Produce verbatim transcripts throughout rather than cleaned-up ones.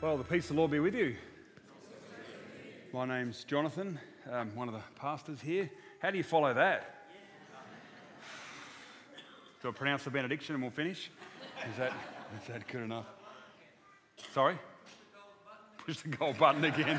Well, the peace of the Lord be with you. My name's Jonathan, um, one of the pastors here. How do you follow that? Do I pronounce the benediction and we'll finish? Is that, is that good enough? Sorry? Push the gold button again.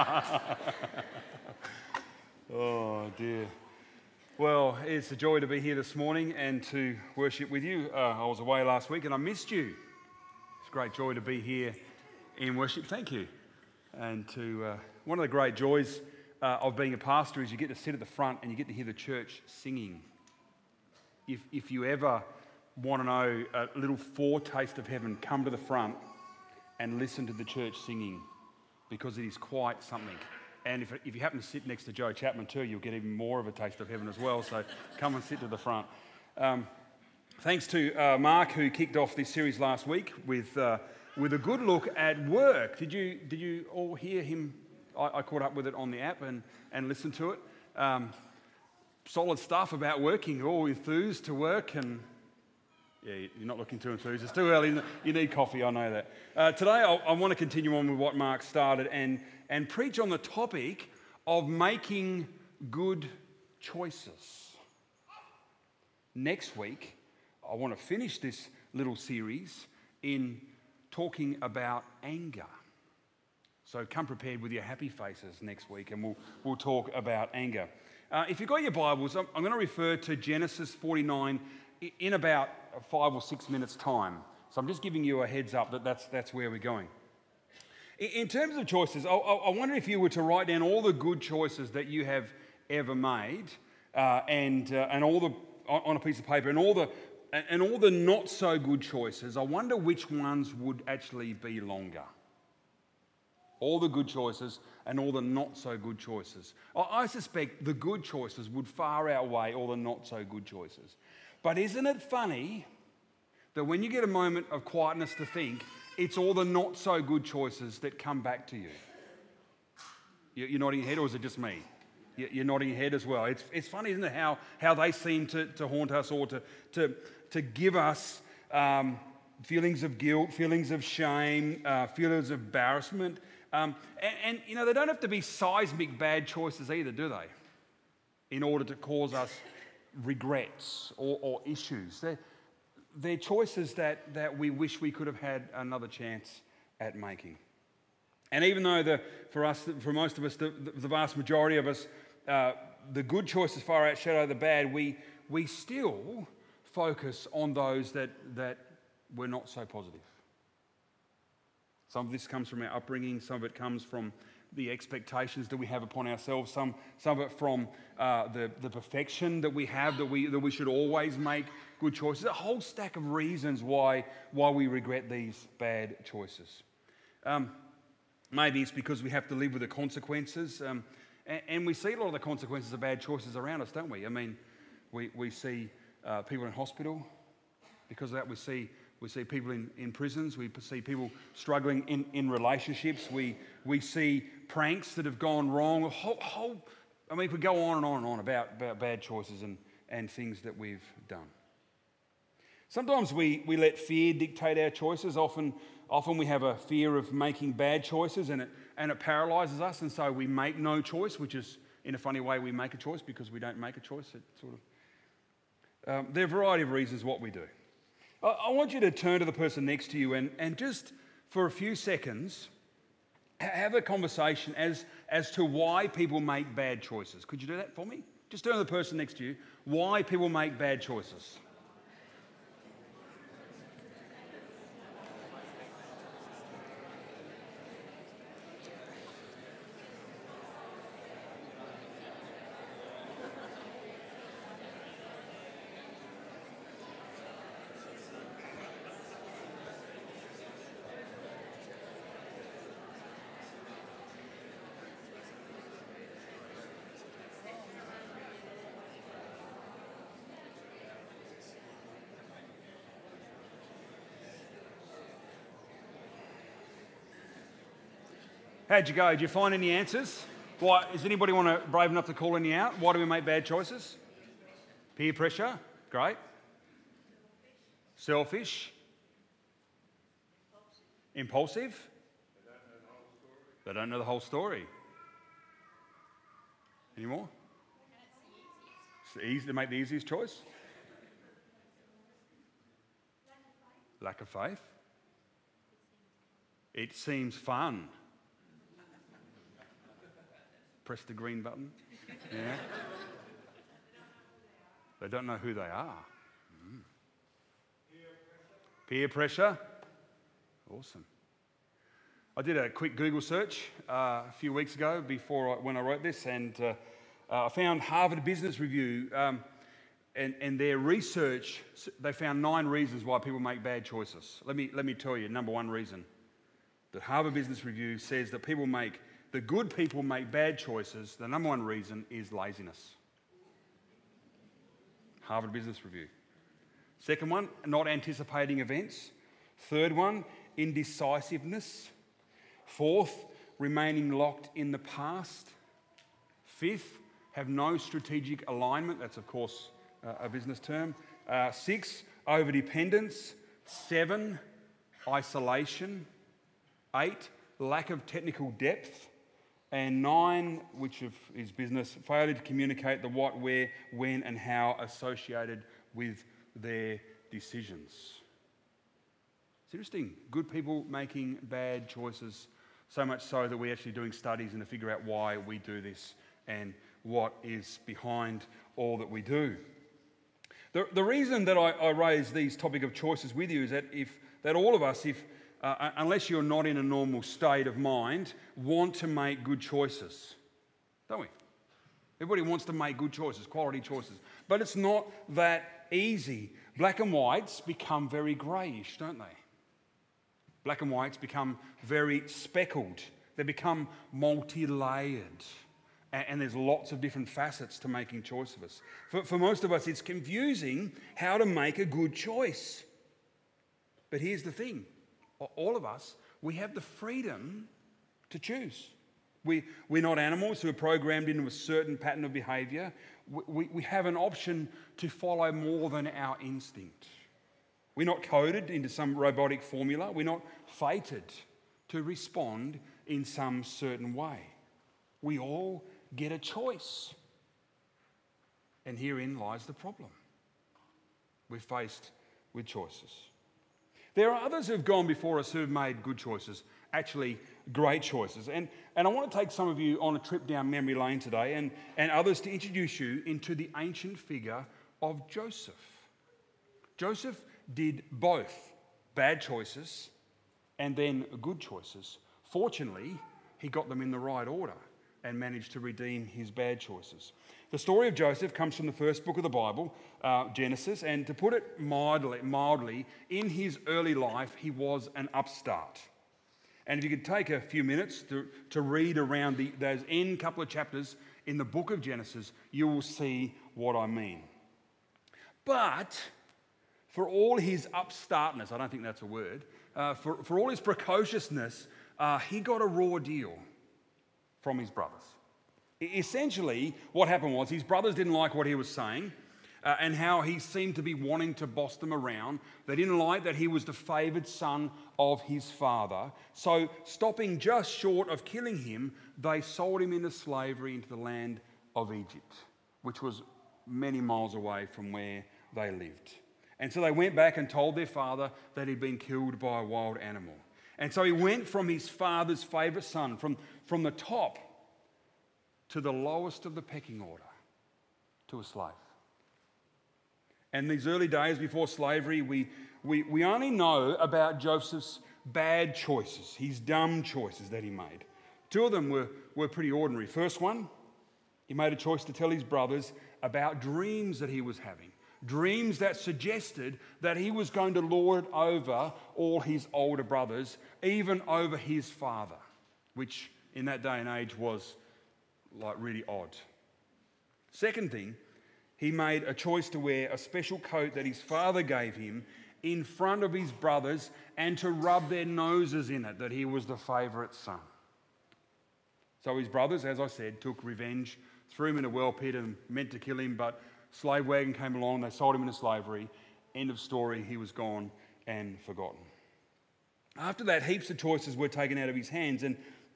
Oh, dear. Well, it's a joy to be here this morning and to worship with you. Uh, I was away last week and I missed you. It's a great joy to be here in worship. Thank you. And to uh, one of the great joys uh, of being a pastor is you get to sit at the front and you get to hear the church singing. If if you ever want to know a little foretaste of heaven, come to the front and listen to the church singing, because it is quite something. And if if you happen to sit next to Joe Chapman too, you'll get even more of a taste of heaven as well. So come and sit to the front. Um, thanks to uh, Mark, who kicked off this series last week with uh, with a good look at work. Did you did you all hear him? I, I caught up with it on the app and, and listened to it. Um, solid stuff about working. You're all enthused to work, and yeah, you're not looking too enthused. It's too early. You need coffee, I know that. Uh, today, I'll, I want to continue on with what Mark started and, and preach on the topic of making good choices. Next week, I want to finish this little series in talking about anger. So come prepared with your happy faces next week, and we'll, we'll talk about anger. Uh, if you've got your Bibles, I'm, I'm going to refer to Genesis forty-nine in about five or six minutes' time. So I'm just giving you a heads up that that's, that's where we're going. In, in terms of choices, I, I wonder if you were to write down all the good choices that you have ever made, uh, and uh, and all the on a piece of paper, and all the and all the not so good choices. I wonder which ones would actually be longer. All the good choices and all the not so good choices. I suspect the good choices would far outweigh all the not so good choices. But isn't it funny that when you get a moment of quietness to think, it's all the not so good choices that come back to you? You're nodding your head, or is it just me? You're nodding your head as well. It's it's funny, isn't it, how, how they seem to, to haunt us, or to, to, to give us um, feelings of guilt, feelings of shame, uh, feelings of embarrassment. Um, and, and, you know, they don't have to be seismic bad choices either, do they? In order to cause us regrets or, or issues. They're, they're choices that, that we wish we could have had another chance at making. And even though the, for us, for most of us, the, the vast majority of us, uh, the good choices far outshadow the bad, we we still focus on those that, that were not so positive. Some of this comes from our upbringing, some of it comes from the expectations that we have upon ourselves, some, some of it from uh, the, the perfection that we have, that we that we should always make good choices. A whole stack of reasons why, why we regret these bad choices. Um, maybe it's because we have to live with the consequences, um, and, and we see a lot of the consequences of bad choices around us, don't we? I mean, we, we see uh, people in hospital. Because of that, we see We see people in, in prisons. We see people struggling in, in relationships. We we see pranks that have gone wrong. A whole, whole, I mean, we could go on and on and on about, about bad choices and, and things that we've done. Sometimes we, we let fear dictate our choices. Often often we have a fear of making bad choices, and it, and it paralyses us, and so we make no choice, which is, in a funny way, we make a choice because we don't make a choice. It sort of um, there are a variety of reasons what we do. I want you to turn to the person next to you and, and just for a few seconds have a conversation as, as to why people make bad choices. Could you do that for me? Just turn to the person next to you. Why people make bad choices. How'd you go? Did you find any answers? Why, does anybody want to brave enough to call any out? Why do we make bad choices? Peer pressure, great. Selfish. Impulsive. They don't know the whole story. Any more? It's easy to make the easiest choice. Lack of faith. It seems fun. Press the green button. Yeah. They don't know who they are. Mm. Peer pressure. Awesome. I did a quick Google search uh, a few weeks ago before I, when I wrote this, and uh, uh, I found Harvard Business Review, um, and, and their research, they found nine reasons why people make bad choices. Let me, let me tell you, number one reason. The Harvard Business Review says that people make, the good people make bad choices. The number one reason is laziness. Harvard Business Review. Second one, not anticipating events. Third one, indecisiveness. Fourth, remaining locked in the past. Fifth, have no strategic alignment. That's, of course, uh, a business term. Uh, six, overdependence. Seven, isolation. Eight, lack of technical depth. And nine, which is business, failure to communicate the what, where, when, and how associated with their decisions. It's interesting. Good people making bad choices, so much so that we're actually doing studies and to figure out why we do this and what is behind all that we do. The, the reason that I, I raise these topic of choices with you is that if that all of us, if Uh, unless you're not in a normal state of mind, want to make good choices, don't we? Everybody wants to make good choices, quality choices. But it's not that easy. Black and whites become very greyish, don't they? Black and whites become very speckled. They become multi-layered. And, and there's lots of different facets to making choices. For, for most of us, it's confusing how to make a good choice. But here's the thing. All of us, we have the freedom to choose. We, we're not animals who are programmed into a certain pattern of behaviour. We, we, we have an option to follow more than our instinct. We're not coded into some robotic formula. We're not fated to respond in some certain way. We all get a choice. And herein lies the problem. We're faced with choices. There are others who've gone before us who've made good choices, actually great choices. And, and I want to take some of you on a trip down memory lane today and, and others to introduce you into the ancient figure of Joseph. Joseph did both bad choices and then good choices. Fortunately, he got them in the right order and managed to redeem his bad choices. The story of Joseph comes from the first book of the Bible, uh, Genesis, and to put it mildly, mildly, in his early life, he was an upstart. And if you could take a few minutes to, to read around the, those end couple of chapters in the book of Genesis, you will see what I mean. But for all his upstartness, I don't think that's a word, uh, for, for all his precociousness, uh, he got a raw deal from his brothers. Essentially, what happened was his brothers didn't like what he was saying uh, and how he seemed to be wanting to boss them around. They didn't like that he was the favoured son of his father. So, stopping just short of killing him, they sold him into slavery into the land of Egypt, which was many miles away from where they lived. And so they went back and told their father that he'd been killed by a wild animal. And so he went from his father's favourite son, from, from the top to the lowest of the pecking order, to a slave. And these early days before slavery, we, we, we only know about Joseph's bad choices, his dumb choices that he made. Two of them were, were pretty ordinary. First one, he made a choice to tell his brothers about dreams that he was having. Dreams that suggested that he was going to lord over all his older brothers, even over his father, which in that day and age was like really odd. Second thing, he made a choice to wear a special coat that his father gave him in front of his brothers and to rub their noses in it, that he was the favourite son. So his brothers, as I said, took revenge, threw him in a well pit and meant to kill him, but slave wagon came along, they sold him into slavery. End of story, he was gone and forgotten. After that, heaps of choices were taken out of his hands, and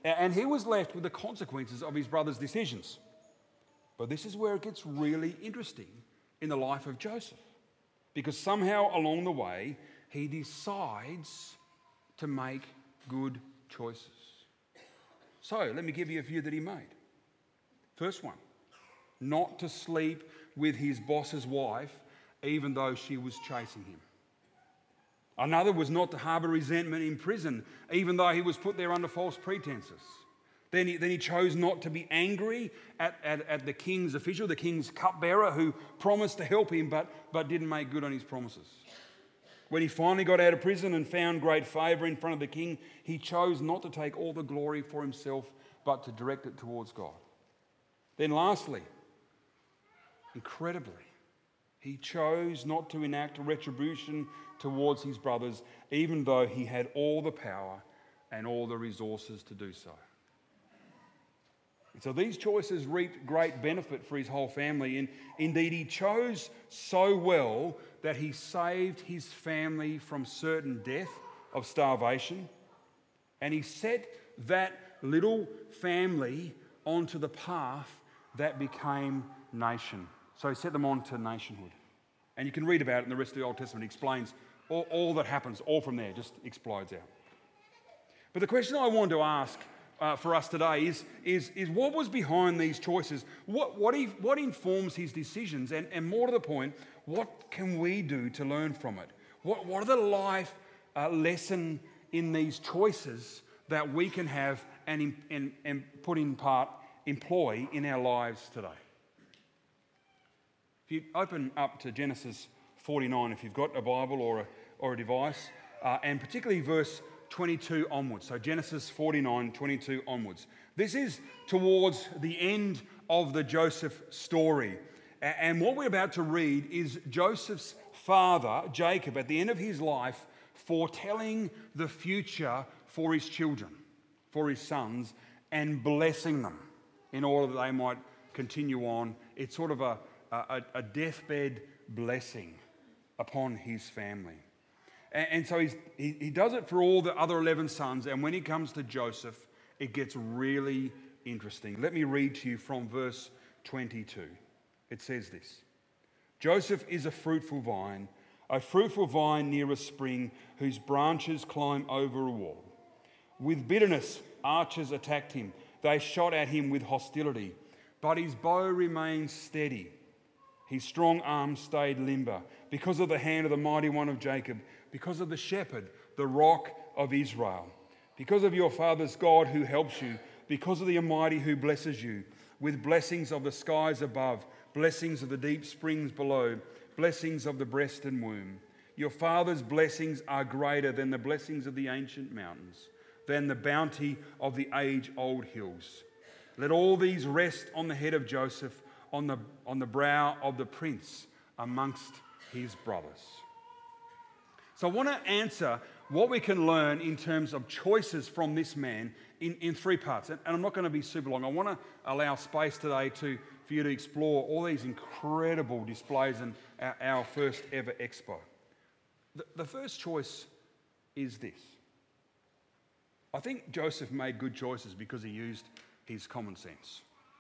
And he was left with the consequences of his brother's decisions. But this is where it gets really interesting in the life of Joseph. Because somehow along the way, he decides to make good choices. So let me give you a few that he made. First one, not to sleep with his boss's wife, even though she was chasing him. Another was not to harbour resentment in prison, even though he was put there under false pretenses. Then he, then he chose not to be angry at, at, at the king's official, the king's cupbearer, who promised to help him but, but didn't make good on his promises. When he finally got out of prison and found great favour in front of the king, he chose not to take all the glory for himself, but to direct it towards God. Then lastly, incredibly, he chose not to enact retribution towards his brothers, even though he had all the power and all the resources to do so. And so these choices reaped great benefit for his whole family. And indeed, he chose so well that he saved his family from certain death of starvation. And he set that little family onto the path that became nation. So he set them on to nationhood. And you can read about it in the rest of the Old Testament. It explains all, all that happens, all from there, just explodes out. But the question I wanted to ask uh, for us today is, is, is what was behind these choices? What, what, he, what informs his decisions? And, and more to the point, what can we do to learn from it? What, what are the life uh, lesson in these choices that we can have and, and, and put in part, employ in our lives today? If you open up to Genesis forty-nine, if you've got a Bible or a, or a device, uh, and particularly verse twenty-two onwards. So Genesis forty-nine, twenty-two onwards. This is towards the end of the Joseph story. And what we're about to read is Joseph's father, Jacob, at the end of his life, foretelling the future for his children, for his sons, and blessing them in order that they might continue on. It's sort of a A, a deathbed blessing upon his family. And, and so he's, he, he does it for all the other eleven sons, and when he comes to Joseph, it gets really interesting. Let me read to you from verse twenty-two. It says this: Joseph is a fruitful vine, a fruitful vine near a spring whose branches climb over a wall. With bitterness, archers attacked him. They shot at him with hostility, but his bow remained steady. His strong arm stayed limber because of the hand of the mighty one of Jacob, because of the shepherd, the rock of Israel, because of your father's God who helps you, because of the Almighty who blesses you, with blessings of the skies above, blessings of the deep springs below, blessings of the breast and womb. Your father's blessings are greater than the blessings of the ancient mountains, than the bounty of the age-old hills. Let all these rest on the head of Joseph, on the, on the brow of the prince amongst his brothers. So I want to answer what we can learn in terms of choices from this man in, in three parts. And, and I'm not going to be super long. I want to allow space today to, for you to explore all these incredible displays in our, our first ever expo. The, the first choice is this. I think Joseph made good choices because he used his common sense.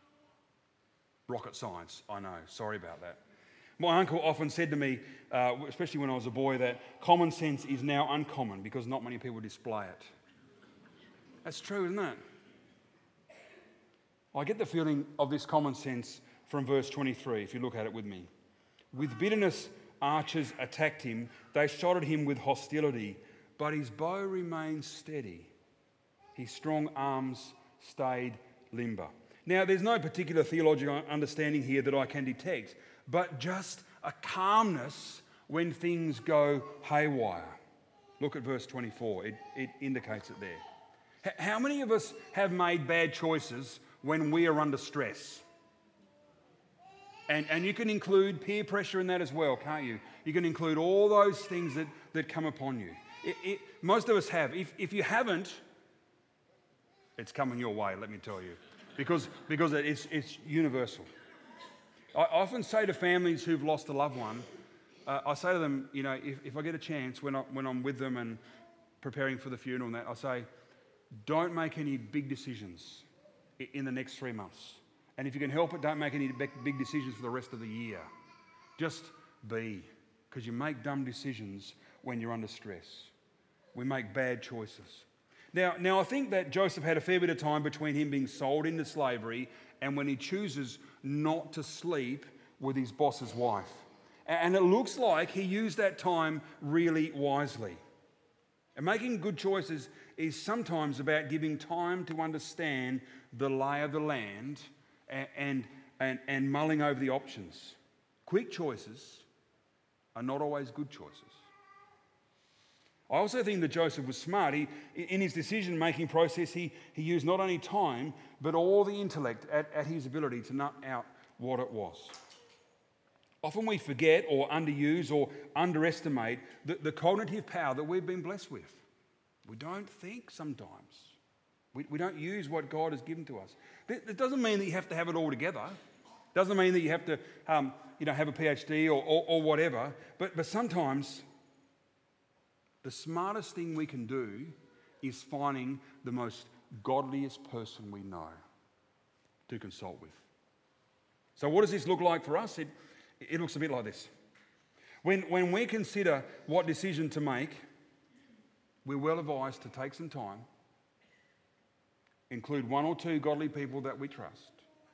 Rocket science, I know, sorry about that. My uncle often said to me, uh, especially when I was a boy, that common sense is now uncommon because not many people display it. That's true, isn't it? I get the feeling of this common sense from verse twenty-three, if you look at it with me. With bitterness, archers attacked him. They shot at him with hostility, but his bow remained steady. His strong arms stayed limber. Now, there's no particular theological understanding here that I can detect, but just a calmness when things go haywire. Look at verse twenty-four. It, it indicates it there. H- how many of us have made bad choices when we are under stress? And, and you can include peer pressure in that as well, can't you? You can include all those things that, that come upon you. It, it, most of us have. If, if you haven't, it's coming your way, let me tell you. Because, because it's, it's universal. I often say to families who've lost a loved one, uh, I say to them, you know, if, if I get a chance when, I, when I'm with them and preparing for the funeral and that, I say, don't make any big decisions i- in the next three months. And if you can help it, don't make any big big decisions for the rest of the year. Just be, because you make dumb decisions when you're under stress. We make bad choices. Now, now, I think that Joseph had a fair bit of time between him being sold into slavery and when he chooses not to sleep with his boss's wife. And it looks like he used that time really wisely. And making good choices is sometimes about giving time to understand the lay of the land and, and, and, and mulling over the options. Quick choices are not always good choices. I also think that Joseph was smart. He, in his decision-making process, he, he used not only time, but all the intellect at, at his ability to nut out what it was. Often we forget or underuse or underestimate the, the cognitive power that we've been blessed with. We don't think sometimes. We, we don't use what God has given to us. It doesn't mean that you have to have it all together. It doesn't mean that you have to um, you know, have a PhD or, or, or whatever. But, but sometimes the smartest thing we can do is finding the most godliest person we know to consult with. So what does this look like for us? It, it looks a bit like this. When, when we consider what decision to make, we're well advised to take some time, include one or two godly people that we trust,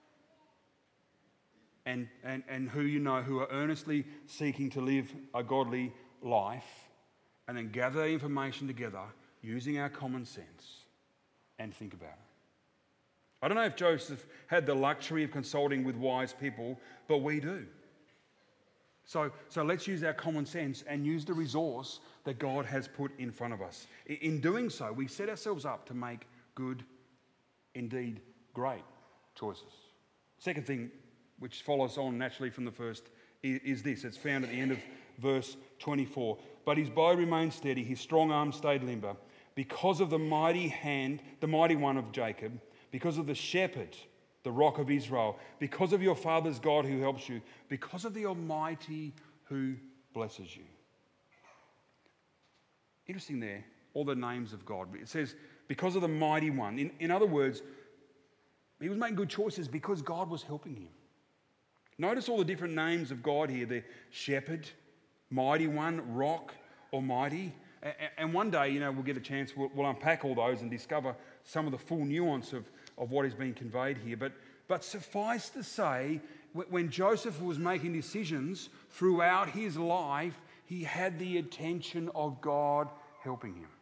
and, and, and who you know who are earnestly seeking to live a godly life, and then gather information together using our common sense and think about it. I don't know if Joseph had the luxury of consulting with wise people, but we do. So, so let's use our common sense and use the resource that God has put in front of us. In doing so, we set ourselves up to make good, indeed great choices. Second thing, which follows on naturally from the first, is this. It's found at the end of verse twenty-four. But his bow remained steady, his strong arm stayed limber, because of the mighty hand, the mighty one of Jacob, because of the shepherd, the rock of Israel, because of your father's God who helps you, because of the Almighty who blesses you. Interesting there, all the names of God. It says, because of the mighty one. In, in other words, he was making good choices because God was helping him. Notice all the different names of God here. The shepherd, mighty one, rock, almighty. And one day, you know, we'll get a chance, we'll, we'll unpack all those and discover some of the full nuance of, of what is being conveyed here. But, but suffice to say, when Joseph was making decisions throughout his life, he had the attention of God helping him.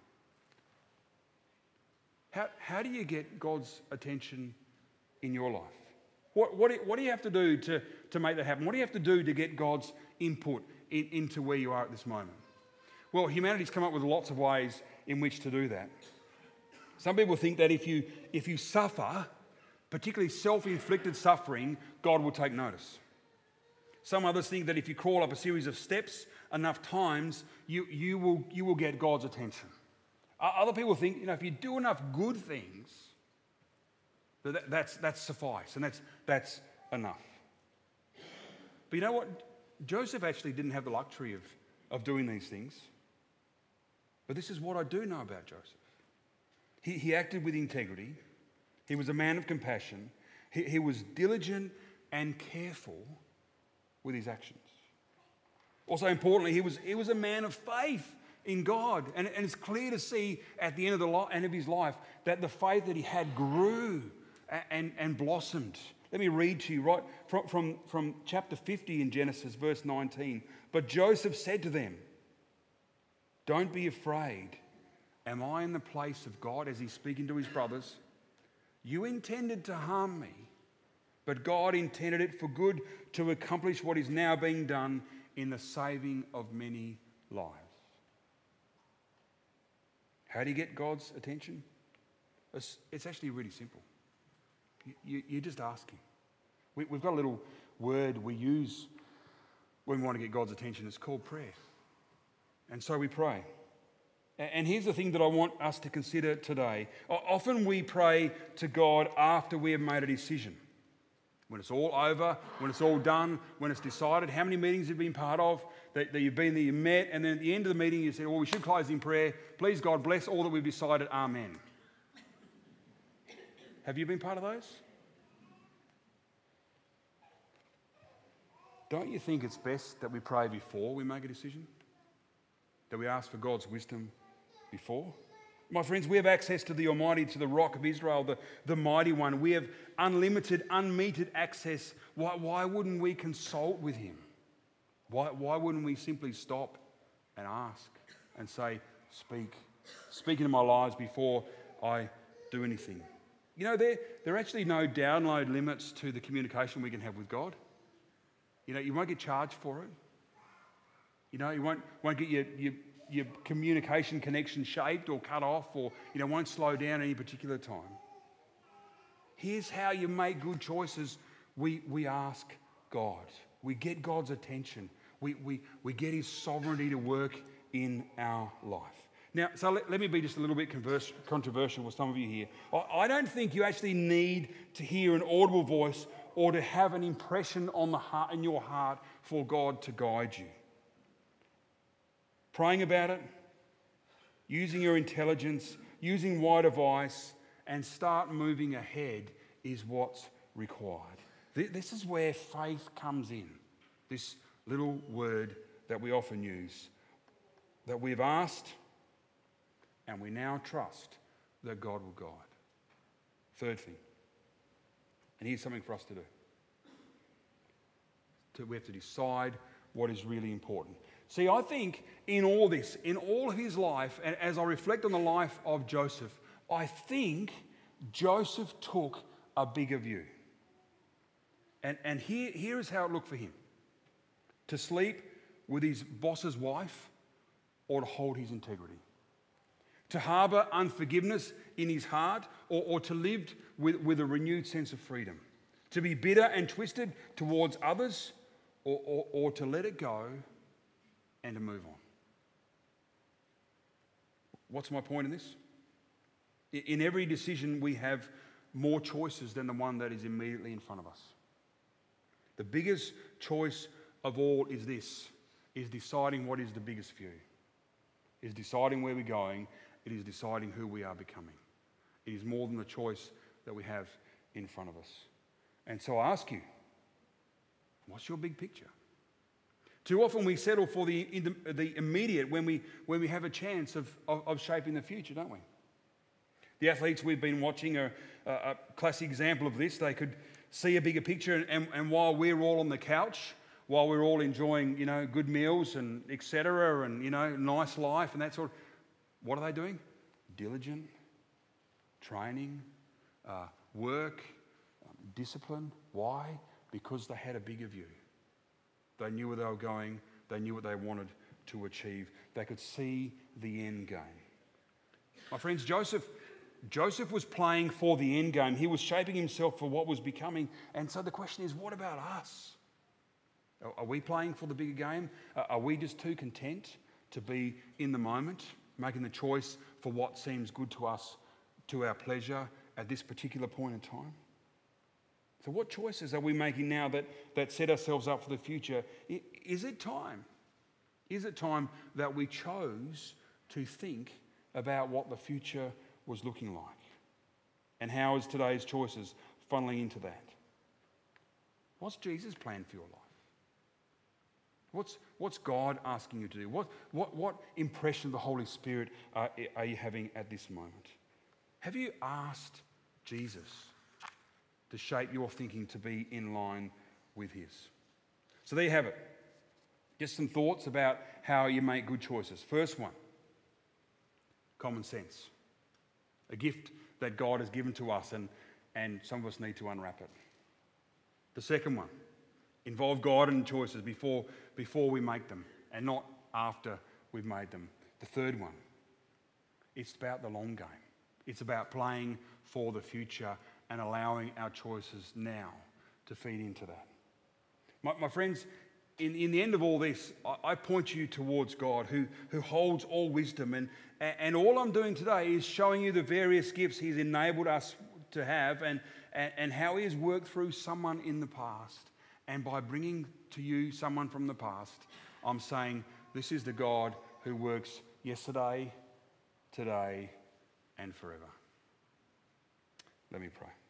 How, how do you get God's attention in your life? What, what, do, what do you have to do to, to make that happen? What do you have to do to get God's input in, into where you are at this moment? Well, humanity's come up with lots of ways in which to do that. Some people think that if you, if you suffer, particularly self-inflicted suffering, God will take notice. Some others think that if you crawl up a series of steps enough times, you, you, will, you will get God's attention. Other people think, you know, if you do enough good things, that, that's, that's suffice and that's, that's enough. But you know what? Joseph actually didn't have the luxury of, of doing these things. But this is what I do know about Joseph. He, he acted with integrity. He was a man of compassion. He, he was diligent and careful with his actions. Also importantly, he was, he was a man of faith in God. And, and it's clear to see at the end of, the li- end of his life that the faith that he had grew and, and, and blossomed. Let me read to you right from, from, from chapter fifty in Genesis, verse nineteen. But Joseph said to them, "Don't be afraid. Am I in the place of God?" As he's speaking to his brothers. "You intended to harm me, but God intended it for good to accomplish what is now being done in the saving of many lives." How do you get God's attention? It's, it's actually really simple. You, you, you just ask him. We, we've got a little word we use when we want to get God's attention. It's called prayer. And so we pray. And here's the thing that I want us to consider today. Often we pray to God after we have made a decision. When it's all over, when it's all done, when it's decided, how many meetings you've been part of, that, that you've been there, you met, and then at the end of the meeting you said, well, we should close in prayer. Please, God, bless all that we've decided. Amen. Have you been part of those? Don't you think it's best that we pray before we make a decision? That we ask for God's wisdom before? My friends, we have access to the Almighty, to the Rock of Israel, the, the Mighty One. We have unlimited, unmetered access. Why, why wouldn't we consult with Him? Why, why wouldn't we simply stop and ask and say, speak. Speak into my lives before I do anything. You know, there, there are actually no download limits to the communication we can have with God. You know, you won't get charged for it. You know, you won't, won't get your, your, your communication connection shaped or cut off, or, you know, won't slow down any particular time. Here's how you make good choices. We, we ask God. We get God's attention. We, we, we get His sovereignty to work in our life. Now, so let, let me be just a little bit converse, controversial with some of you here. I, I don't think you actually need to hear an audible voice or to have an impression on the heart, in your heart for God to guide you. Praying about it, using your intelligence, using wide advice, and start moving ahead is what's required. This is where faith comes in, this little word that we often use, that we've asked and we now trust that God will guide. Third thing, and here's something for us to do. We have to decide what is really important. See, I think in all this, in all of his life, and as I reflect on the life of Joseph, I think Joseph took a bigger view. And, and here, here is how it looked for him. To sleep with his boss's wife or to hold his integrity. To harbour unforgiveness in his heart or, or to live with, with a renewed sense of freedom. To be bitter and twisted towards others or, or, or to let it go and to move on. What's my point in this? In every decision we have more choices than the one that is immediately in front of us. The biggest choice of all is this, is deciding what is the biggest view. Is deciding where we're going. It is deciding who we are becoming. It is more than the choice that we have in front of us. And so I ask you, what's your big picture? Too often we settle for the, the immediate when we, when we have a chance of, of, of shaping the future, don't we? The athletes we've been watching are a, a classic example of this. They could see a bigger picture, and, and while we're all on the couch, while we're all enjoying, you know, good meals and et cetera, and, you know, nice life and that sort of, what are they doing? Diligent, training, uh, work, um, discipline. Why? Because they had a bigger view. They knew where they were going. They knew what they wanted to achieve. They could see the end game. My friends, Joseph, Joseph was playing for the end game. He was shaping himself for what was becoming. And so the question is, what about us? Are we playing for the bigger game? Are we just too content to be in the moment, making the choice for what seems good to us, to our pleasure at this particular point in time? So what choices are we making now that, that set ourselves up for the future? Is it time? Is it time that we chose to think about what the future was looking like? And how is today's choices funneling into that? What's Jesus' plan for your life? What's, what's God asking you to do? What, what, what impression of the Holy Spirit are, are you having at this moment? Have you asked Jesus to shape your thinking to be in line with his? So there you have it. Just some thoughts about how you make good choices. First one, common sense. A gift that God has given to us, and, and some of us need to unwrap it. The second one, involve God in choices before, before we make them and not after we've made them. The third one, it's about the long game. It's about playing for the future and allowing our choices now to feed into that. My, my friends, in, in the end of all this, I, I point you towards God who, who holds all wisdom. And, and all I'm doing today is showing you the various gifts he's enabled us to have and, and, and how he has worked through someone in the past. And by bringing to you someone from the past, I'm saying this is the God who works yesterday, today, and forever. Let me pray.